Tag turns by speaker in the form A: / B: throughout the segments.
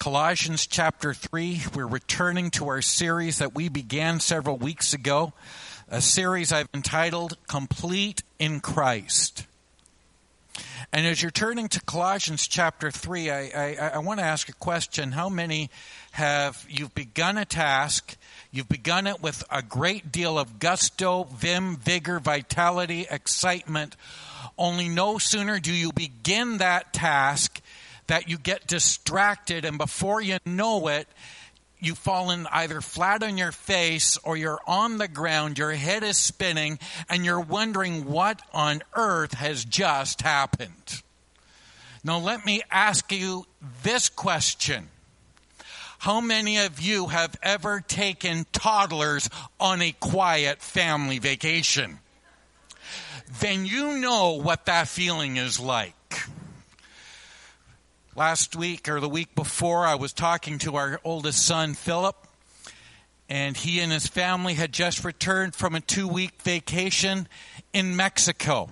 A: Colossians chapter 3, we're returning to our series that we began several weeks ago, a series I've entitled Complete in Christ. And as you're turning to Colossians chapter 3, I want to ask a question. How many you've begun a task, you've begun it with a great deal of gusto, vim, vigor, vitality, excitement, only no sooner do you begin that task that you get distracted, and before you know it, you've fallen either flat on your face or you're on the ground, your head is spinning, and you're wondering what on earth has just happened. Now let me ask you this question. How many of you have ever taken toddlers on a quiet family vacation? Then you know what that feeling is like. Last week or the week before, I was talking to our oldest son, Philip, and he and his family had just returned from a 2-week vacation in Mexico.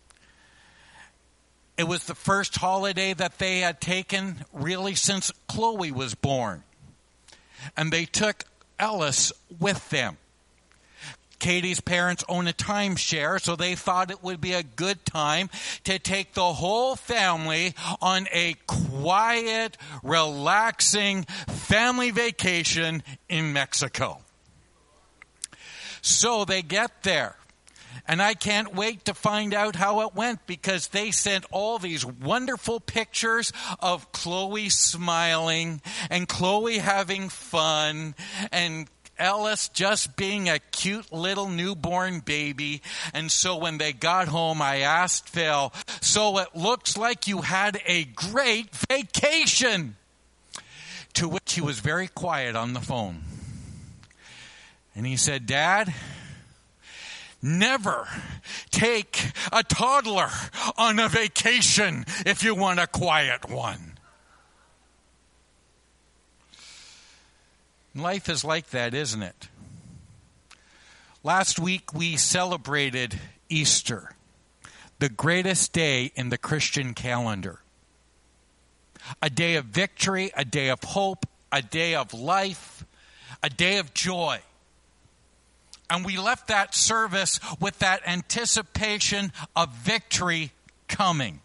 A: It was the first holiday that they had taken really since Chloe was born. And they took Ellis with them. Katie's parents own a timeshare, so they thought it would be a good time to take the whole family on a quiet, relaxing family vacation in Mexico. So they get there. And I can't wait to find out how it went, because they sent all these wonderful pictures of Chloe smiling and Chloe having fun and Ellis just being a cute little newborn baby. And so when they got home, I asked Phil, so it looks like you had a great vacation. To which he was very quiet on the phone. And he said, Dad, never take a toddler on a vacation if you want a quiet one. Life is like that, isn't it? Last week we celebrated Easter, the greatest day in the Christian calendar. A day of victory, a day of hope, a day of life, a day of joy. And we left that service with that anticipation of victory coming.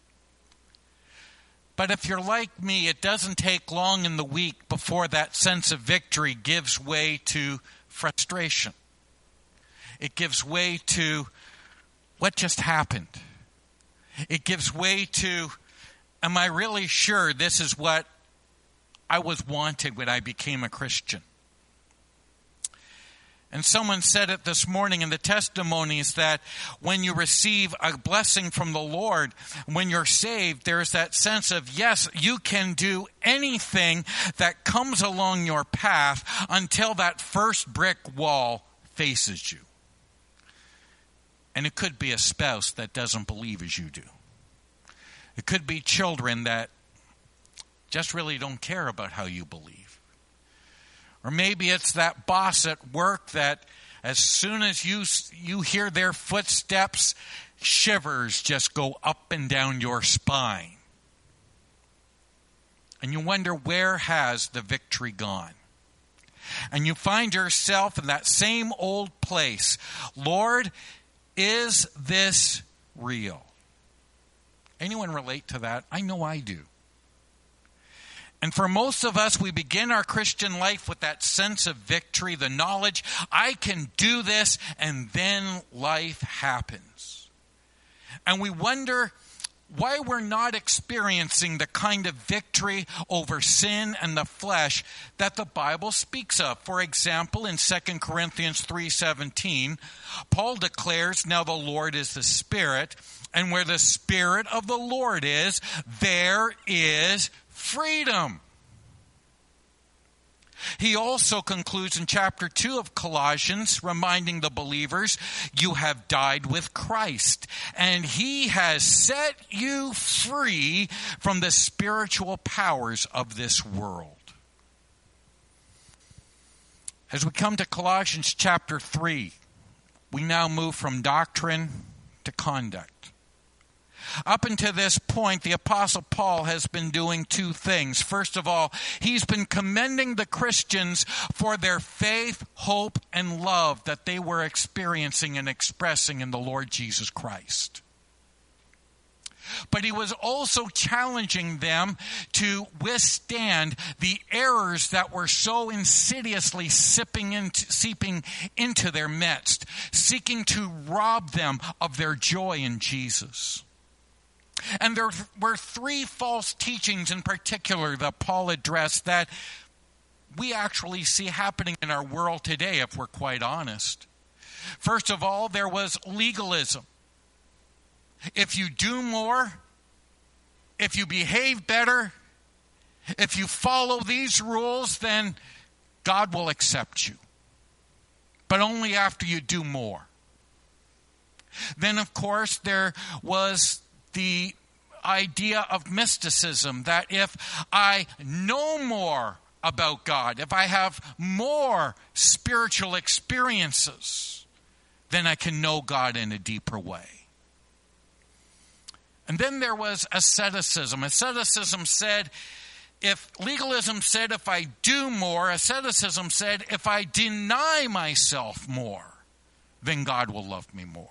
A: But if you're like me, it doesn't take long in the week before that sense of victory gives way to frustration. It gives way to what just happened. It gives way to, am I really sure this is what I was wanted when I became a Christian? And someone said it this morning in the testimonies that when you receive a blessing from the Lord, when you're saved, there's that sense of, yes, you can do anything that comes along your path until that first brick wall faces you. And it could be a spouse that doesn't believe as you do. It could be children that just really don't care about how you believe. Or maybe it's that boss at work that as soon as you hear their footsteps, shivers just go up and down your spine. And you wonder, where has the victory gone? And you find yourself in that same old place. Lord, is this real? Anyone relate to that? I know I do. And for most of us, we begin our Christian life with that sense of victory, the knowledge, I can do this, and then life happens. And we wonder why we're not experiencing the kind of victory over sin and the flesh that the Bible speaks of. For example, in 2 Corinthians 3:17, Paul declares, now the Lord is the Spirit, and where the Spirit of the Lord is, there is freedom. He also concludes in chapter 2 of Colossians, reminding the believers, you have died with Christ, and he has set you free from the spiritual powers of this world. As we come to Colossians chapter 3, we now move from doctrine to conduct. Up until this point, the Apostle Paul has been doing two things. First of all, he's been commending the Christians for their faith, hope, and love that they were experiencing and expressing in the Lord Jesus Christ. But he was also challenging them to withstand the errors that were so insidiously seeping into their midst, seeking to rob them of their joy in Jesus. And there were three false teachings in particular that Paul addressed that we actually see happening in our world today, if we're quite honest. First of all, there was legalism. If you do more, if you behave better, if you follow these rules, then God will accept you. But only after you do more. Then, of course, there was the idea of mysticism, that if I know more about God, if I have more spiritual experiences, then I can know God in a deeper way. And then there was asceticism. Asceticism said, legalism said if I do more, asceticism said if I deny myself more, then God will love me more.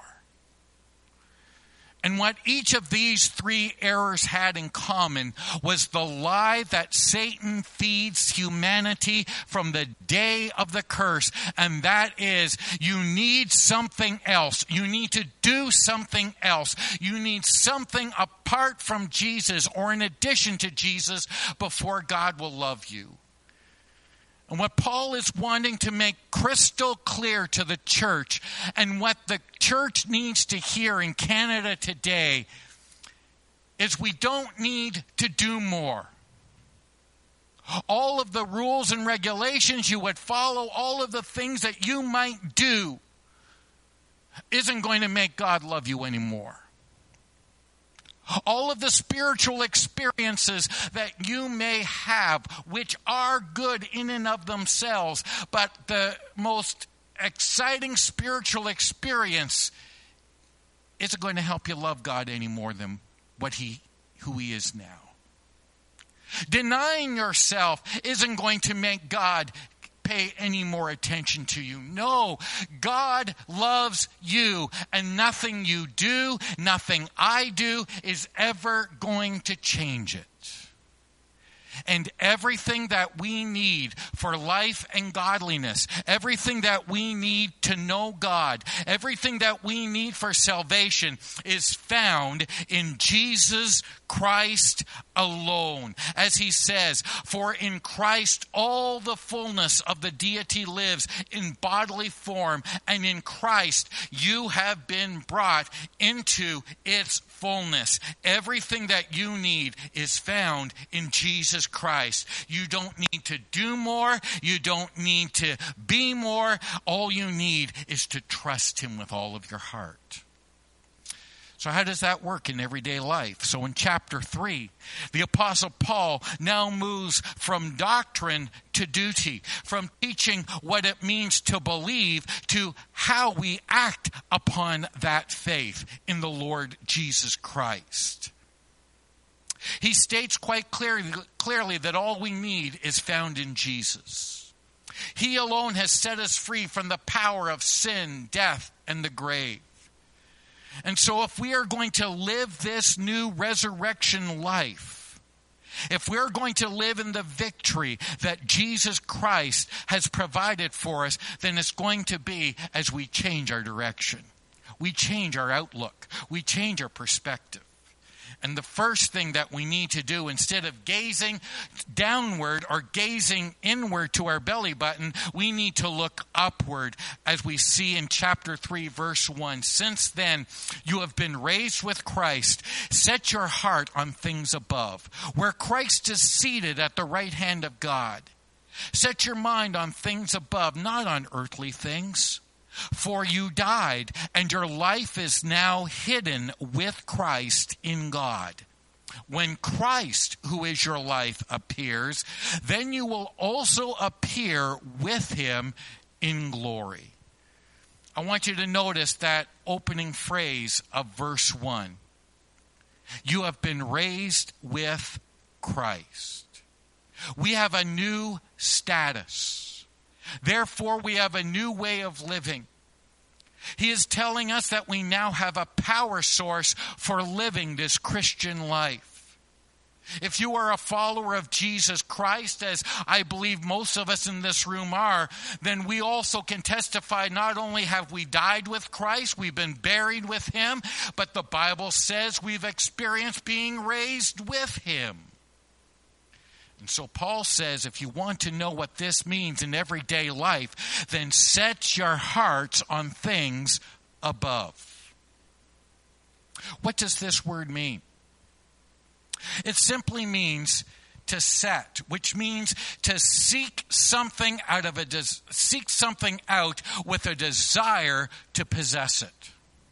A: And what each of these three errors had in common was the lie that Satan feeds humanity from the day of the curse. And that is, you need something else. You need to do something else. You need something apart from Jesus or in addition to Jesus before God will love you. And what Paul is wanting to make crystal clear to the church, and what the church needs to hear in Canada today, is we don't need to do more. All of the rules and regulations you would follow, all of the things that you might do, isn't going to make God love you anymore. All of the spiritual experiences that you may have, which are good in and of themselves, but the most exciting spiritual experience isn't going to help you love God any more than who He is now. Denying yourself isn't going to make God pay any more attention to you. No, God loves you, and nothing you do, nothing I do is ever going to change it. And everything that we need for life and godliness, everything that we need to know God, everything that we need for salvation is found in Jesus Christ alone. As he says, for in Christ all the fullness of the deity lives in bodily form, and in Christ you have been brought into its fullness. Everything that you need is found in Jesus Christ. You don't need to do more. You don't need to be more. All you need is to trust Him with all of your heart. So how does that work in everyday life? So in chapter 3, the Apostle Paul now moves from doctrine to duty, from teaching what it means to believe to how we act upon that faith in the Lord Jesus Christ. He states quite clearly that all we need is found in Jesus. He alone has set us free from the power of sin, death, and the grave. And so if we are going to live this new resurrection life, if we're going to live in the victory that Jesus Christ has provided for us, then it's going to be as we change our direction. We change our outlook. We change our perspective. And the first thing that we need to do, instead of gazing downward or gazing inward to our belly button, we need to look upward, as we see in chapter 3, verse 1. Since then, you have been raised with Christ. Set your heart on things above, where Christ is seated at the right hand of God. Set your mind on things above, not on earthly things. For you died, and your life is now hidden with Christ in God. When Christ, who is your life, appears, then you will also appear with Him in glory. I want you to notice that opening phrase of verse 1. You have been raised with Christ. We have a new status. Therefore, we have a new way of living. He is telling us that we now have a power source for living this Christian life. If you are a follower of Jesus Christ, as I believe most of us in this room are, then we also can testify not only have we died with Christ, we've been buried with Him, but the Bible says we've experienced being raised with Him. And so Paul says, if you want to know what this means in everyday life, then set your hearts on things above. What does this word mean? It simply means to set, which means to seek something out with a desire to possess it.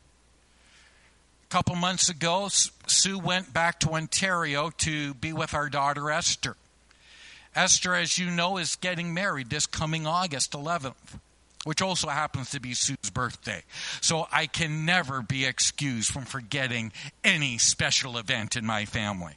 A: A couple months ago, Sue went back to Ontario to be with our daughter Esther. Esther, as you know, is getting married this coming August 11th, which also happens to be Sue's birthday. So I can never be excused from forgetting any special event in my family.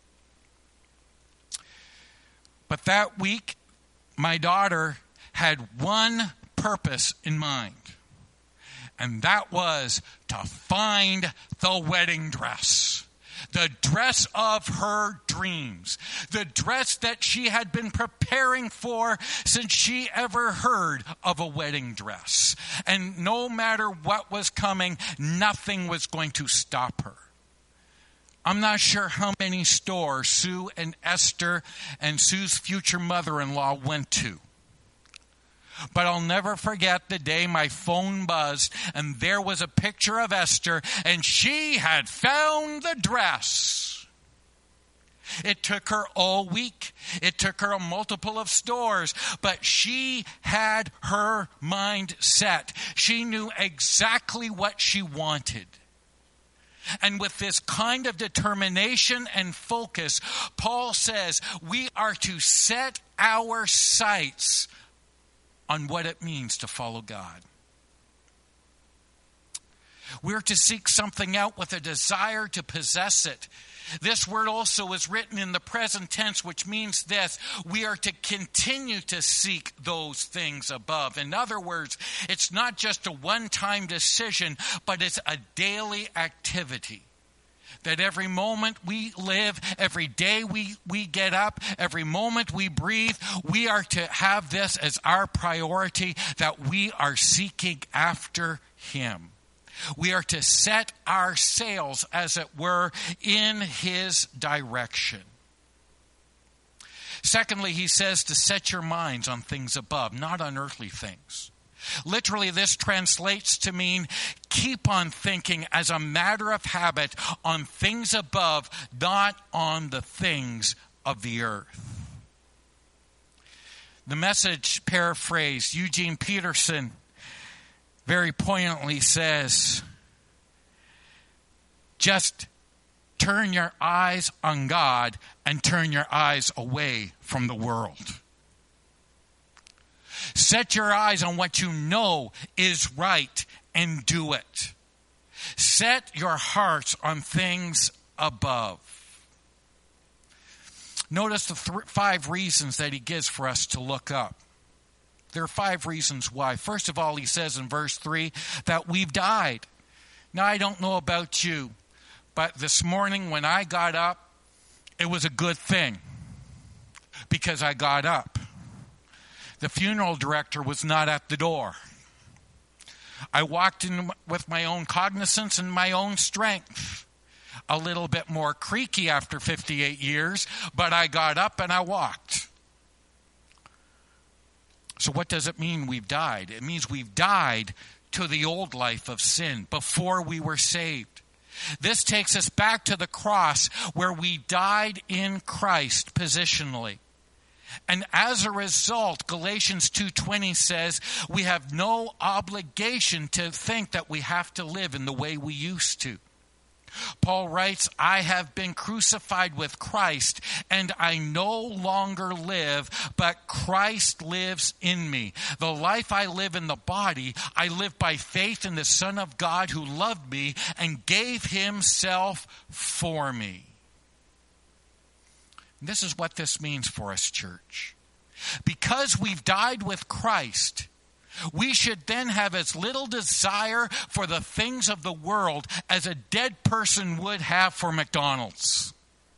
A: But that week, my daughter had one purpose in mind, and that was to find the wedding dress. The dress of her dreams. The dress that she had been preparing for since she ever heard of a wedding dress. And no matter what was coming, nothing was going to stop her. I'm not sure how many stores Sue and Esther and Sue's future mother-in-law went to. But I'll never forget the day my phone buzzed and there was a picture of Esther and she had found the dress. It took her all week. It took her a multiple of stores, but she had her mind set. She knew exactly what she wanted. And with this kind of determination and focus, Paul says we are to set our sights on what it means to follow God. We're to seek something out with a desire to possess it. This word also is written in the present tense, which means this: we are to continue to seek those things above. In other words, it's not just a one-time decision, but it's a daily activity. That every moment we live, every day we get up, every moment we breathe, we are to have this as our priority, that we are seeking after Him. We are to set our sails, as it were, in His direction. Secondly, he says to set your minds on things above, not on earthly things. Literally, this translates to mean keep on thinking as a matter of habit on things above, not on the things of the earth. The Message paraphrase, Eugene Peterson very poignantly says, just turn your eyes on God and turn your eyes away from the world. Set your eyes on what you know is right and do it. Set your hearts on things above. Notice the 5 reasons that he gives for us to look up. There are 5 reasons why. First of all, he says in verse 3 that we've died. Now, I don't know about you, but this morning when I got up, it was a good thing because I got up. The funeral director was not at the door. I walked in with my own cognizance and my own strength. A little bit more creaky after 58 years, but I got up and I walked. So what does it mean we've died? It means we've died to the old life of sin before we were saved. This takes us back to the cross where we died in Christ positionally. And as a result, Galatians 2:20 says we have no obligation to think that we have to live in the way we used to. Paul writes, I have been crucified with Christ, and I no longer live, but Christ lives in me. The life I live in the body, I live by faith in the Son of God who loved me and gave himself for me. And this is what this means for us, church. Because we've died with Christ, we should then have as little desire for the things of the world as a dead person would have for McDonald's.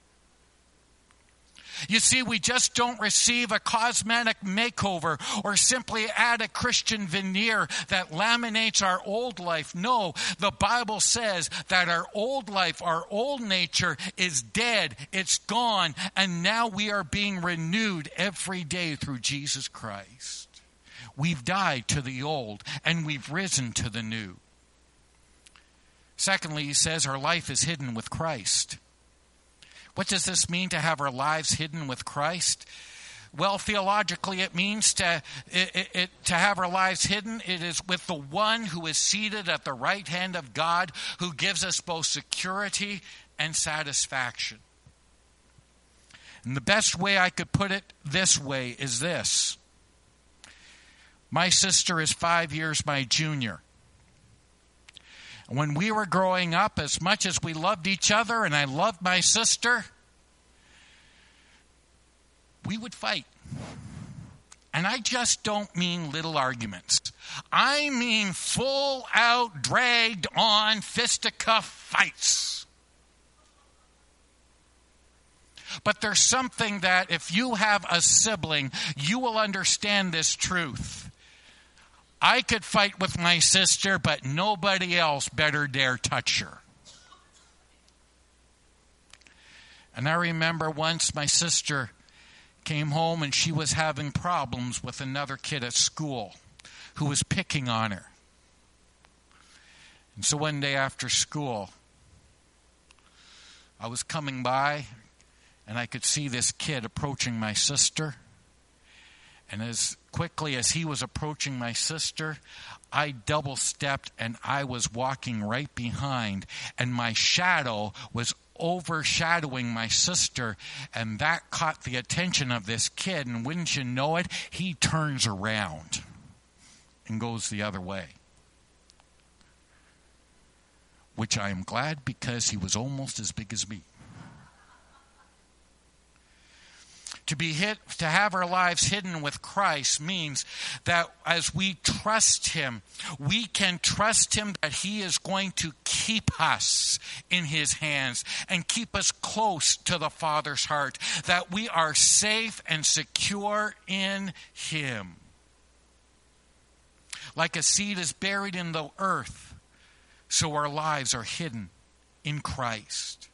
A: You see, we just don't receive a cosmetic makeover or simply add a Christian veneer that laminates our old life. No, the Bible says that our old life, our old nature is dead, it's gone, and now we are being renewed every day through Jesus Christ. We've died to the old, and we've risen to the new. Secondly, he says our life is hidden with Christ. What does this mean to have our lives hidden with Christ? Well, theologically, it means to have our lives hidden. It is with the one who is seated at the right hand of God, who gives us both security and satisfaction. And the best way I could put it this way is this. My sister is 5 years my junior. When we were growing up, as much as we loved each other and I loved my sister, we would fight. And I just don't mean little arguments. I mean full out, dragged on fisticuff fights. But there's something that if you have a sibling, you will understand this truth. I could fight with my sister, but nobody else better dare touch her. And I remember once my sister came home and she was having problems with another kid at school who was picking on her. And so one day after school, I was coming by and I could see this kid approaching my sister. And as quickly as he was approaching my sister, I double-stepped and I was walking right behind. And my shadow was overshadowing my sister. And that caught the attention of this kid. And wouldn't you know it, he turns around and goes the other way. Which I am glad because he was almost as big as me. To have our lives hidden with Christ means that as we trust him, we can trust him that he is going to keep us in his hands and keep us close to the Father's heart, that we are safe and secure in him. Like a seed is buried in the earth, so our lives are hidden in Christ.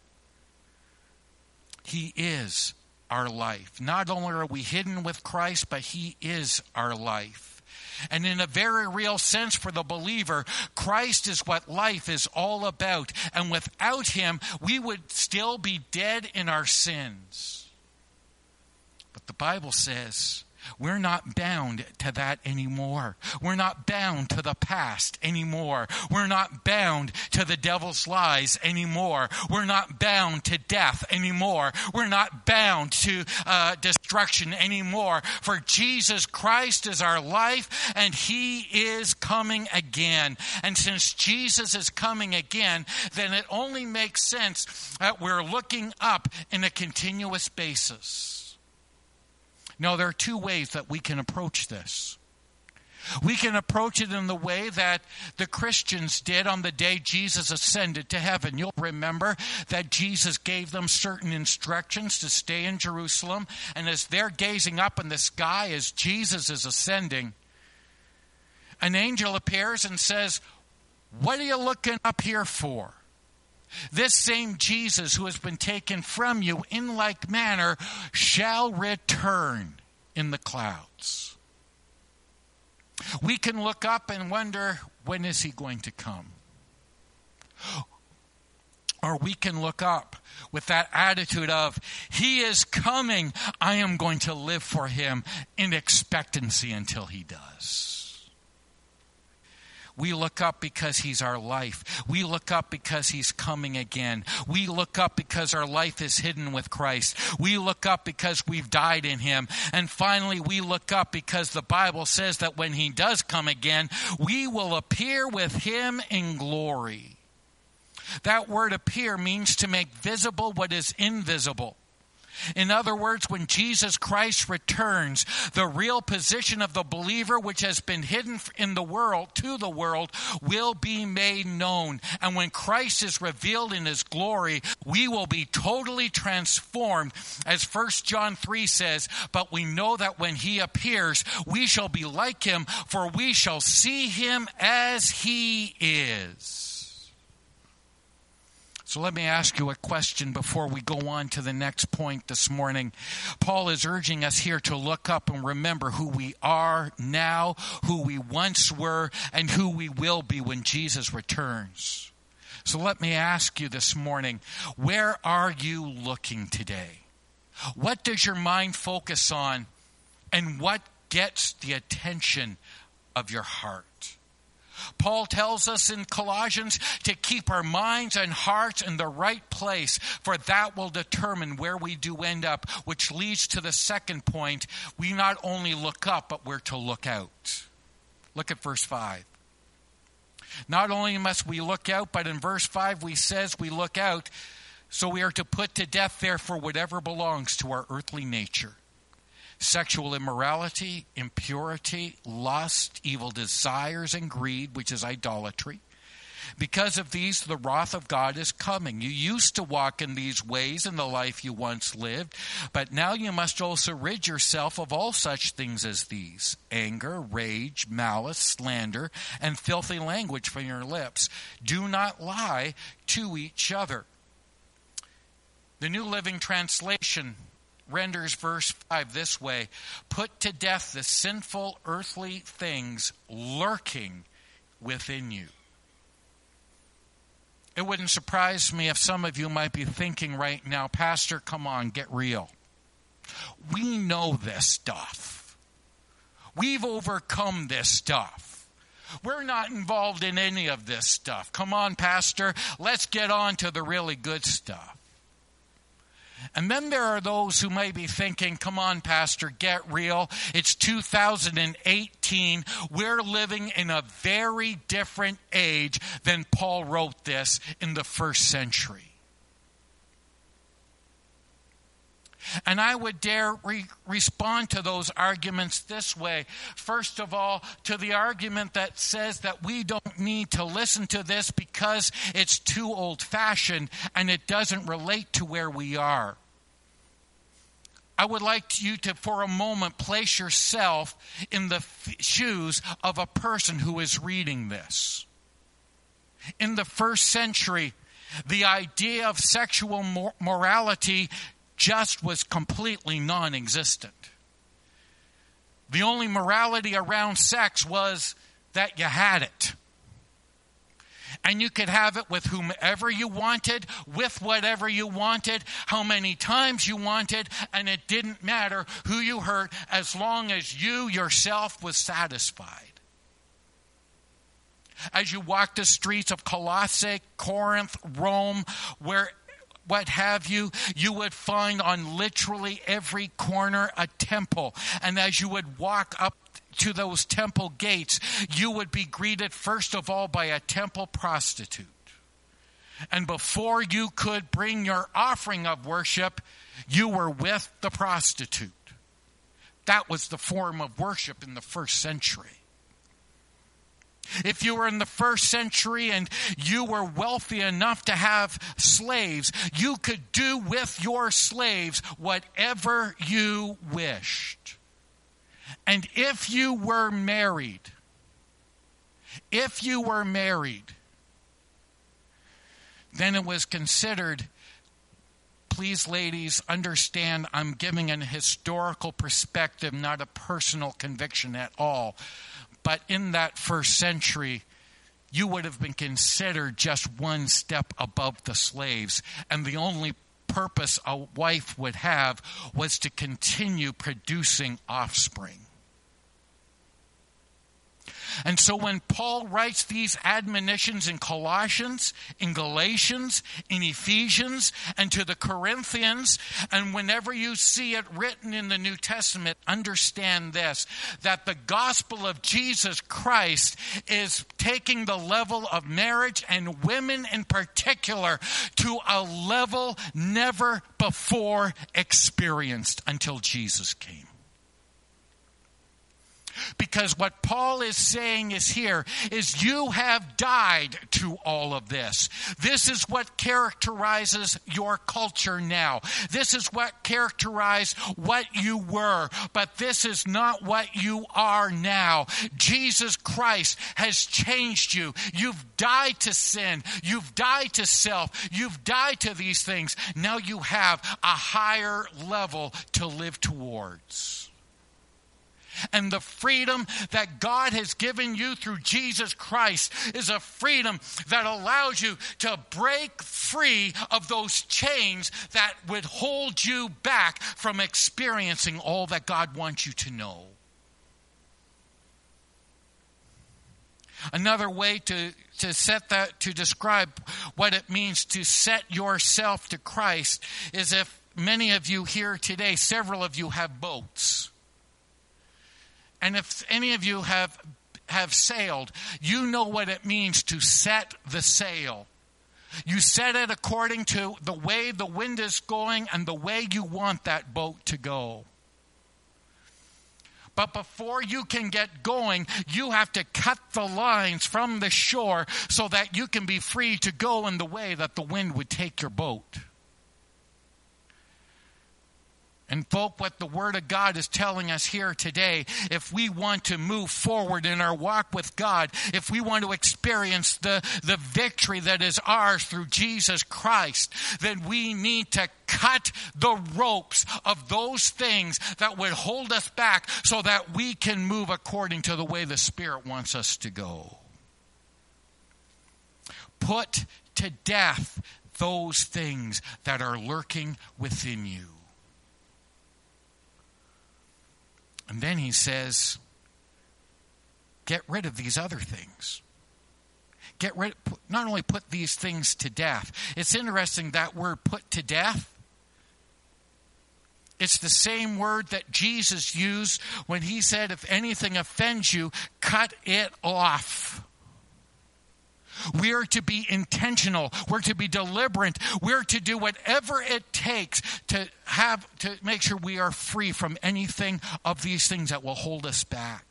A: He is our life. Not only are we hidden with Christ, but he is our life. And in a very real sense for the believer, Christ is what life is all about. And without him, we would still be dead in our sins. But the Bible says we're not bound to that anymore. We're not bound to the past anymore. We're not bound to the devil's lies anymore. We're not bound to death anymore. We're not bound to destruction anymore. For Jesus Christ is our life, and he is coming again. And since Jesus is coming again, then it only makes sense that we're looking up in a continuous basis. Now, there are two ways that we can approach this. We can approach it in the way that the Christians did on the day Jesus ascended to heaven. You'll remember that Jesus gave them certain instructions to stay in Jerusalem. And as they're gazing up in the sky as Jesus is ascending, an angel appears and says, "What are you looking up here for? This same Jesus who has been taken from you in like manner shall return in the clouds." We can look up and wonder, when is he going to come? Or we can look up with that attitude of, he is coming, I am going to live for him in expectancy until he does. We look up because he's our life. We look up because he's coming again. We look up because our life is hidden with Christ. We look up because we've died in him. And finally, we look up because the Bible says that when he does come again, we will appear with him in glory. That word appear means to make visible what is invisible. In other words, when Jesus Christ returns, the real position of the believer, which has been hidden in the world, to the world, will be made known. And when Christ is revealed in his glory, we will be totally transformed. As 1 John 3 says, but we know that when he appears, we shall be like him, for we shall see him as he is. So let me ask you a question before we go on to the next point this morning. Paul is urging us here to look up and remember who we are now, who we once were, and who we will be when Jesus returns. So let me ask you this morning, where are you looking today? What does your mind focus on, and what gets the attention of your heart? Paul tells us in Colossians to keep our minds and hearts in the right place, for that will determine where we do end up, which leads to the second point. We not only look up, but we're to look out. Look at verse 5. Not only must we look out, but in verse 5 we says we look out, so we are to put to death therefore whatever belongs to our earthly nature. Sexual immorality, impurity, lust, evil desires, and greed, which is idolatry. Because of these, the wrath of God is coming. You used to walk in these ways in the life you once lived, but now you must also rid yourself of all such things as these: anger, rage, malice, slander, and filthy language from your lips. Do not lie to each other. The New Living Translation renders verse 5 this way: put to death the sinful earthly things lurking within you. It wouldn't surprise me if some of you might be thinking right now, Pastor, come on, get real. We know this stuff. We've overcome this stuff. We're not involved in any of this stuff. Come on, Pastor, let's get on to the really good stuff. And then there are those who may be thinking, come on, Pastor, get real. It's 2018. We're living in a very different age than Paul wrote this in the first century. And I would dare respond to those arguments this way. First of all, to the argument that says that we don't need to listen to this because it's too old-fashioned and it doesn't relate to where we are. I would like you to, for a moment, place yourself in the shoes of a person who is reading this. In the first century, the idea of sexual morality just was completely non-existent. The only morality around sex was that you had it. And you could have it with whomever you wanted, with whatever you wanted, how many times you wanted, and it didn't matter who you hurt as long as you yourself was satisfied. As you walk the streets of Colossae, Corinth, Rome, where what have you, you would find on literally every corner a temple. And as you would walk up to those temple gates, you would be greeted first of all by a temple prostitute. And before you could bring your offering of worship, you were with the prostitute. That was the form of worship in the first century. If you were in the first century and you were wealthy enough to have slaves, you could do with your slaves whatever you wished. And if you were married, then it was considered, please ladies, understand I'm giving an historical perspective, not a personal conviction at all. But in that first century, you would have been considered just one step above the slaves. And the only purpose a wife would have was to continue producing offspring. And so when Paul writes these admonitions in Colossians, in Galatians, in Ephesians, and to the Corinthians, and whenever you see it written in the New Testament, understand this, that the gospel of Jesus Christ is taking the level of marriage and women in particular to a level never before experienced until Jesus came. Because what Paul is saying is here is you have died to all of this. This is what characterizes your culture now. This is what characterized what you were. But this is not what you are now. Jesus Christ has changed you. You've died to sin. You've died to self. You've died to these things. Now you have a higher level to live towards. And the freedom that God has given you through Jesus Christ is a freedom that allows you to break free of those chains that would hold you back from experiencing all that God wants you to know. Another way to describe what it means to set yourself to Christ is if many of you here today, several of you have boats. And if any of you have sailed, you know what it means to set the sail. You set it according to the way the wind is going and the way you want that boat to go. But before you can get going, you have to cut the lines from the shore so that you can be free to go in the way that the wind would take your boat. And folk, what the Word of God is telling us here today, if we want to move forward in our walk with God, if we want to experience the victory that is ours through Jesus Christ, then we need to cut the ropes of those things that would hold us back so that we can move according to the way the Spirit wants us to go. Put to death those things that are lurking within you. And then he says, get rid of these other things. Not only put these things to death. It's interesting that word put to death. It's the same word that Jesus used when he said, if anything offends you, cut it off. We are to be intentional. We're to be deliberate. We're to do whatever it takes to make sure we are free from anything of these things that will hold us back.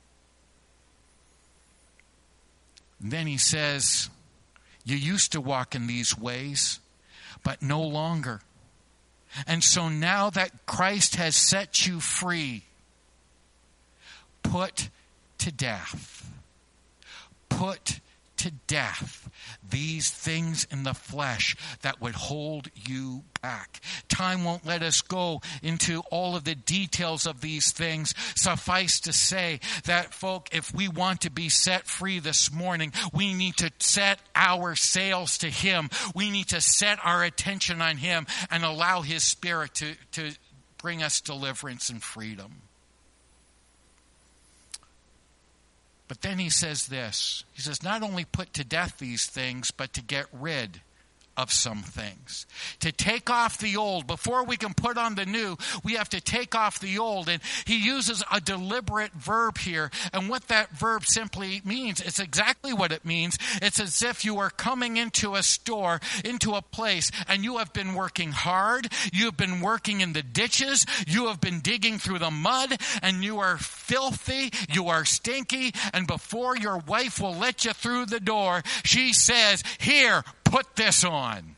A: And then he says, you used to walk in these ways, but no longer. And so now that Christ has set you free, put to death. Put to death these things in the flesh that would hold you back. Time won't let us go into all of the details of these things. Suffice to say that, folk, if we want to be set free this morning, we need to set our sails to Him. We need to set our attention on Him and allow His Spirit to bring us deliverance and freedom. But then he says this. He says, not only put to death these things, but to get rid of some things. To take off the old. Before we can put on the new, we have to take off the old. And he uses a deliberate verb here. And what that verb simply means, it's exactly what it means. It's as if you are coming into a store, into a place, and you have been working hard. You have been working in the ditches. You have been digging through the mud, and you are filthy. You are stinky. And before your wife will let you through the door, she says, here, put this on.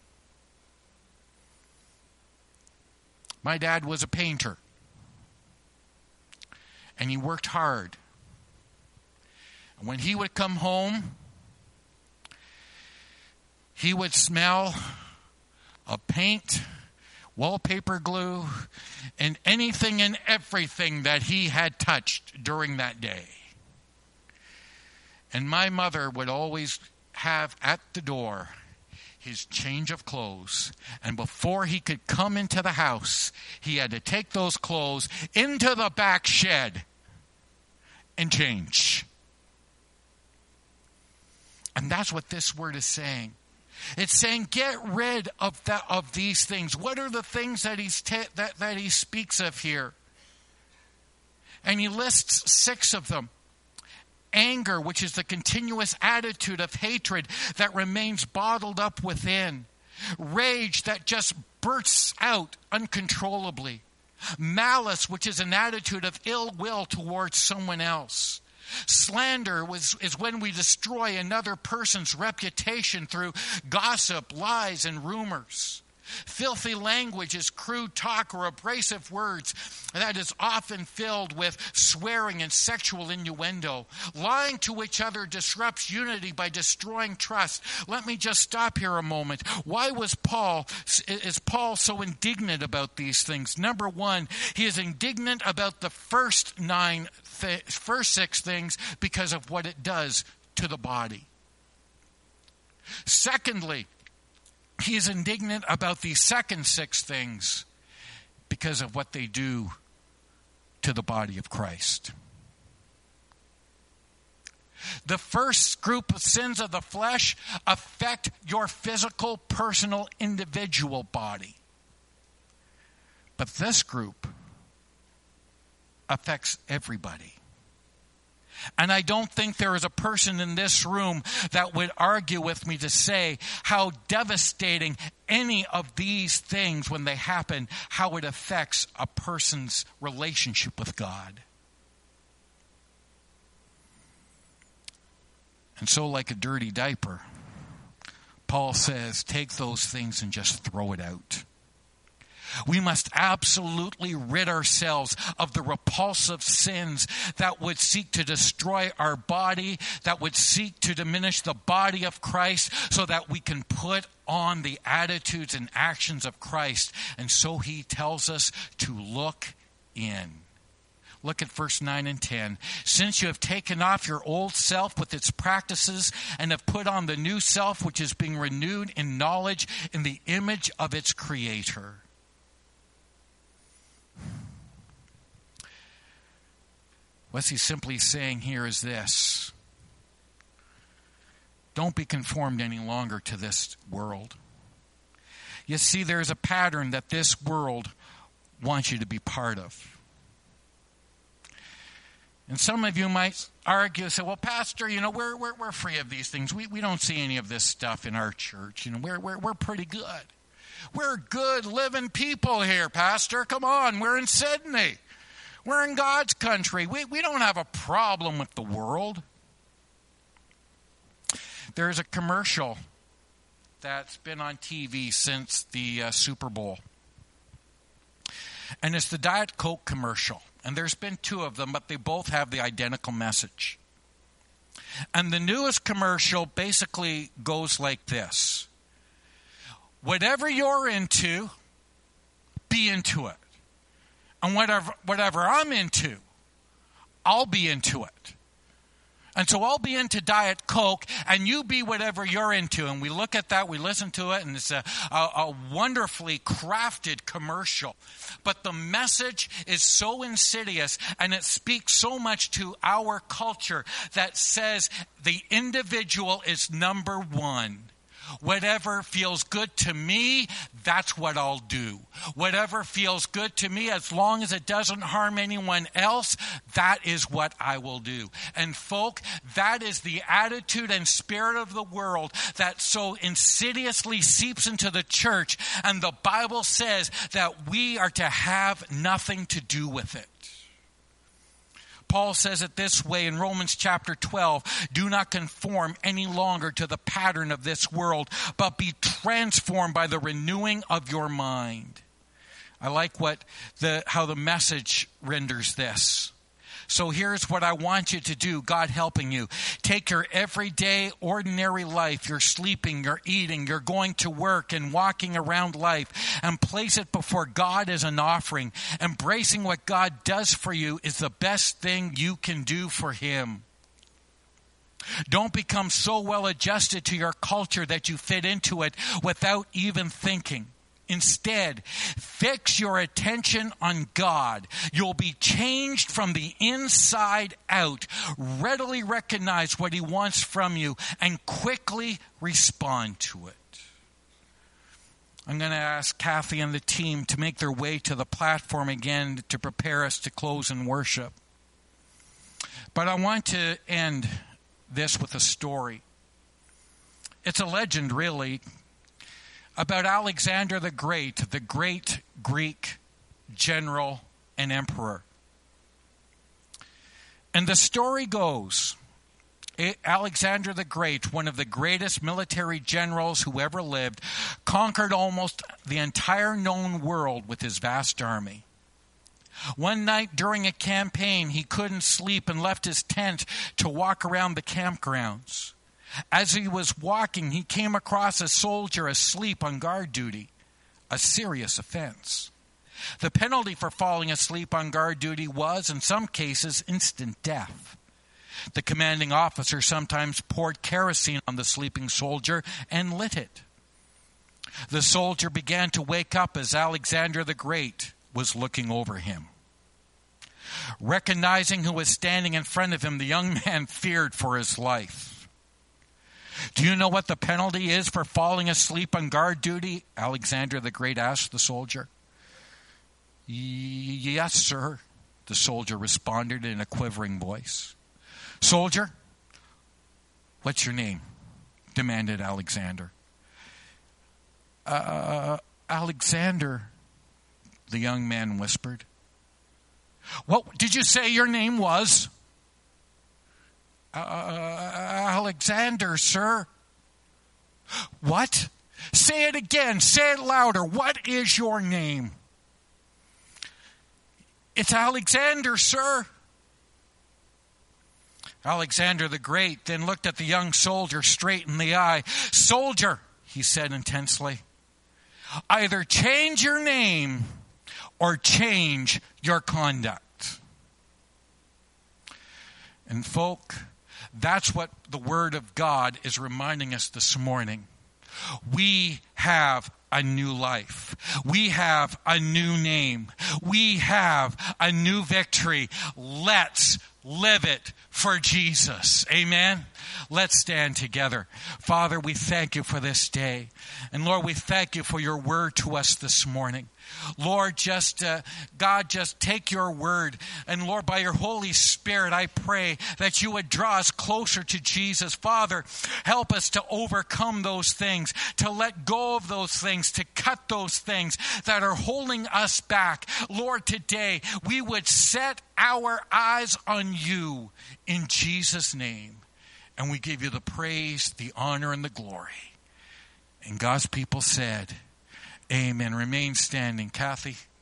A: My dad was a painter. And he worked hard. And when he would come home, he would smell of paint, wallpaper glue, and anything and everything that he had touched during that day. And my mother would always have at the door his change of clothes. And before he could come into the house, he had to take those clothes into the back shed and change. And that's what this word is saying. It's saying, get rid of these things. What are the things that that he speaks of here? And he lists 6 of them. Anger, which is the continuous attitude of hatred that remains bottled up within. Rage that just bursts out uncontrollably. Malice, which is an attitude of ill will towards someone else. Slander is when we destroy another person's reputation through gossip, lies, and rumors. Filthy language is crude talk or abrasive words that is often filled with swearing and sexual innuendo. Lying to each other disrupts unity by destroying trust. Let me just stop here a moment. Why is Paul so indignant about these things? Number one, he is indignant about the first 6 things because of what it does to the body. Secondly, he is indignant about the second 6 things because of what they do to the body of Christ. The first group of sins of the flesh affect your physical, personal, individual body. But this group affects everybody. And I don't think there is a person in this room that would argue with me to say how devastating any of these things, when they happen, how it affects a person's relationship with God. And so, like a dirty diaper, Paul says, take those things and just throw it out. We must absolutely rid ourselves of the repulsive sins that would seek to destroy our body, that would seek to diminish the body of Christ, so that we can put on the attitudes and actions of Christ. And so he tells us to look in. Look at verse 9 and 10. Since you have taken off your old self with its practices and have put on the new self, which is being renewed in knowledge in the image of its creator. What he's simply saying here is this. Don't be conformed any longer to this world. You see, there's a pattern that this world wants you to be part of. And some of you might argue, say, well, Pastor, we're free of these things. We don't see any of this stuff in our church. We're pretty good. We're good living people here, Pastor. Come on, we're in Sydney. We're in God's country. We don't have a problem with the world. There's a commercial that's been on TV since the Super Bowl. And it's the Diet Coke commercial. And there's been 2 of them, but they both have the identical message. And the newest commercial basically goes like this. Whatever you're into, be into it. And whatever I'm into, I'll be into it. And so I'll be into Diet Coke, and you be whatever you're into. And we look at that, we listen to it, and it's a wonderfully crafted commercial. But the message is so insidious, and it speaks so much to our culture that says the individual is number one. Whatever feels good to me, that's what I'll do. Whatever feels good to me, as long as it doesn't harm anyone else, that is what I will do. And folk, that is the attitude and spirit of the world that so insidiously seeps into the church. And the Bible says that we are to have nothing to do with it. Paul says it this way in Romans chapter 12, do not conform any longer to the pattern of this world, but be transformed by the renewing of your mind. I like how the Message renders this. So here's what I want you to do, God helping you. Take your everyday, ordinary life, your sleeping, your eating, your going to work and walking around life, and place it before God as an offering. Embracing what God does for you is the best thing you can do for Him. Don't become so well adjusted to your culture that you fit into it without even thinking. Instead, fix your attention on God. You'll be changed from the inside out. Readily recognize what He wants from you and quickly respond to it. I'm going to ask Kathy and the team to make their way to the platform again to prepare us to close in worship. But I want to end this with a story. It's a legend, really, about Alexander the great Greek general and emperor. And the story goes, Alexander the Great, one of the greatest military generals who ever lived, conquered almost the entire known world with his vast army. One night during a campaign, he couldn't sleep and left his tent to walk around the campgrounds. As he was walking, he came across a soldier asleep on guard duty, a serious offense. The penalty for falling asleep on guard duty was, in some cases, instant death. The commanding officer sometimes poured kerosene on the sleeping soldier and lit it. The soldier began to wake up as Alexander the Great was looking over him. Recognizing who was standing in front of him, the young man feared for his life. Do you know what the penalty is for falling asleep on guard duty? Alexander the Great asked the soldier. Yes, sir, the soldier responded in a quivering voice. Soldier, what's your name? Demanded Alexander. Alexander, the young man whispered. What did you say your name was? Alexander, sir. What? Say it again. Say it louder. What is your name? It's Alexander, sir. Alexander the Great then looked at the young soldier straight in the eye. Soldier, he said intensely, either change your name or change your conduct. And folk, that's what the Word of God is reminding us this morning. We have a new life. We have a new name. We have a new victory. Let's live it for Jesus. Amen. Let's stand together. Father, we thank you for this day. And Lord, we thank you for your word to us this morning. Lord, God, just take your word. And Lord, by your Holy Spirit, I pray that you would draw us closer to Jesus. Father, help us to overcome those things, to let go of those things, to cut those things that are holding us back. Lord, today we would set our eyes on you in Jesus' name. And we give you the praise, the honor, and the glory. And God's people said, amen. Remain standing. Kathy.